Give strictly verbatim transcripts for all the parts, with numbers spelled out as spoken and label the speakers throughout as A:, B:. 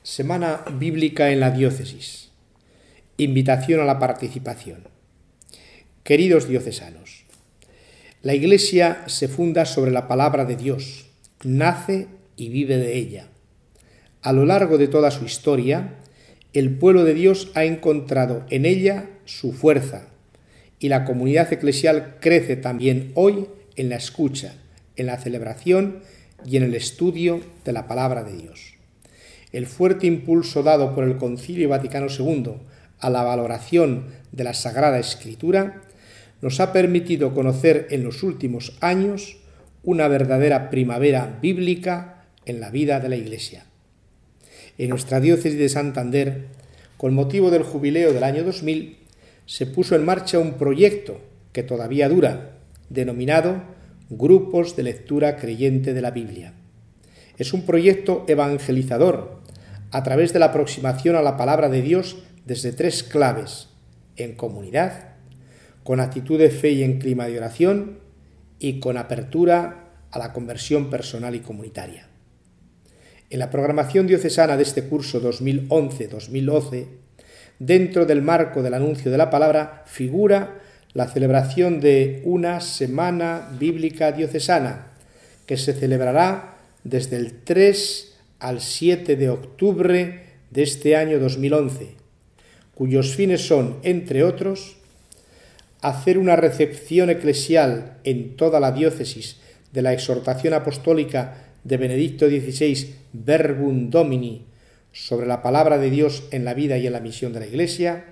A: Semana Bíblica en la Diócesis. Invitación a la participación. Queridos diocesanos, la Iglesia se funda sobre la palabra de Dios, nace y vive de ella. A lo largo de toda su historia, el pueblo de Dios ha encontrado en ella su fuerza y la comunidad eclesial crece también hoy en la escucha, en la celebración y en el estudio de la palabra de Dios. El fuerte impulso dado por el Concilio Vaticano segundo a la valoración de la Sagrada Escritura nos ha permitido conocer en los últimos años una verdadera primavera bíblica en la vida de la Iglesia. En nuestra diócesis de Santander, con motivo del jubileo del año dos mil, se puso en marcha un proyecto que todavía dura, denominado Grupos de Lectura Creyente de la Biblia. Es un proyecto evangelizador a través de la aproximación a la palabra de Dios desde tres claves: en comunidad, con actitud de fe y en clima de oración, y con apertura a la conversión personal y comunitaria. En la programación diocesana de este curso dos mil once dos mil doce, dentro del marco del anuncio de la palabra, figura la celebración de una Semana Bíblica Diocesana, que se celebrará desde el tres al siete de octubre de este año dos mil once, cuyos fines son, entre otros, hacer una recepción eclesial en toda la diócesis de la exhortación apostólica de Benedicto dieciséis, Verbum Domini, sobre la palabra de Dios en la vida y en la misión de la Iglesia,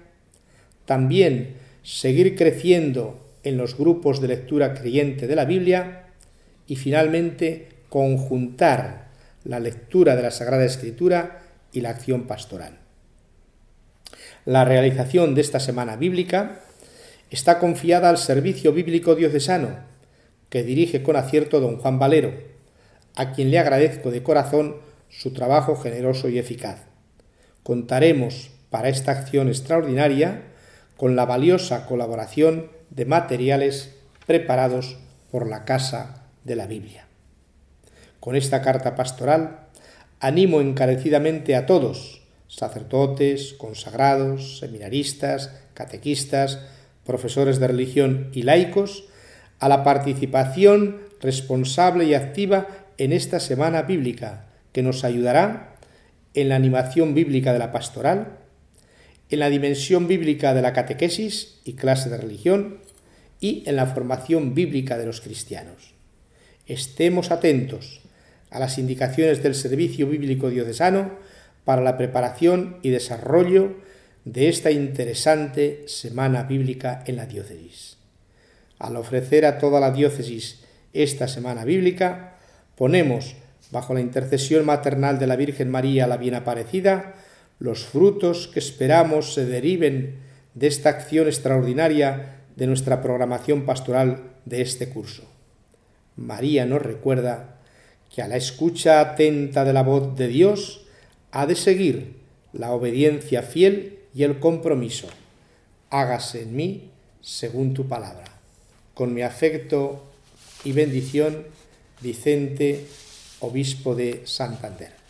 A: también seguir creciendo en los grupos de lectura creyente de la Biblia y finalmente conjuntar la lectura de la Sagrada Escritura y la acción pastoral. La realización de esta semana bíblica está confiada al Servicio Bíblico Diocesano, que dirige con acierto don Juan Valero, a quien le agradezco de corazón su trabajo generoso y eficaz. Contaremos para esta acción extraordinaria con la valiosa colaboración de materiales preparados por la Casa de la Biblia. Con esta carta pastoral animo encarecidamente a todos, sacerdotes, consagrados, seminaristas, catequistas, profesores de religión y laicos, a la participación responsable y activa en esta semana bíblica, que nos ayudará en la animación bíblica de la pastoral, en la dimensión bíblica de la catequesis y clase de religión y en la formación bíblica de los cristianos. Estemos atentos a las indicaciones del Servicio Bíblico Diocesano para la preparación y desarrollo de esta interesante Semana Bíblica en la diócesis. Al ofrecer a toda la diócesis esta Semana Bíblica, ponemos bajo la intercesión maternal de la Virgen María la Bien Aparecida los frutos que esperamos se deriven de esta acción extraordinaria de nuestra programación pastoral de este curso. María nos recuerda que a la escucha atenta de la voz de Dios ha de seguir la obediencia fiel y el compromiso. Hágase en mí según tu palabra. Con mi afecto y bendición, Vicente, obispo de Santander.